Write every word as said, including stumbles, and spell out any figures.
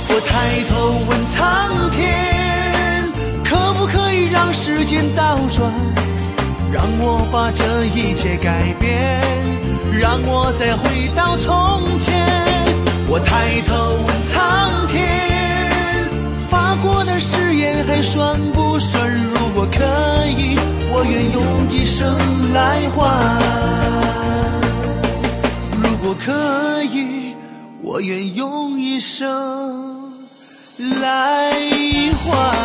我抬头问苍天，可不可以让时间倒转，让我把这一切改变，让我再回到从前。我抬头问苍天，发过的誓言还算不算？如果可以，我愿用一生来换。如果可以，我愿用一生来换。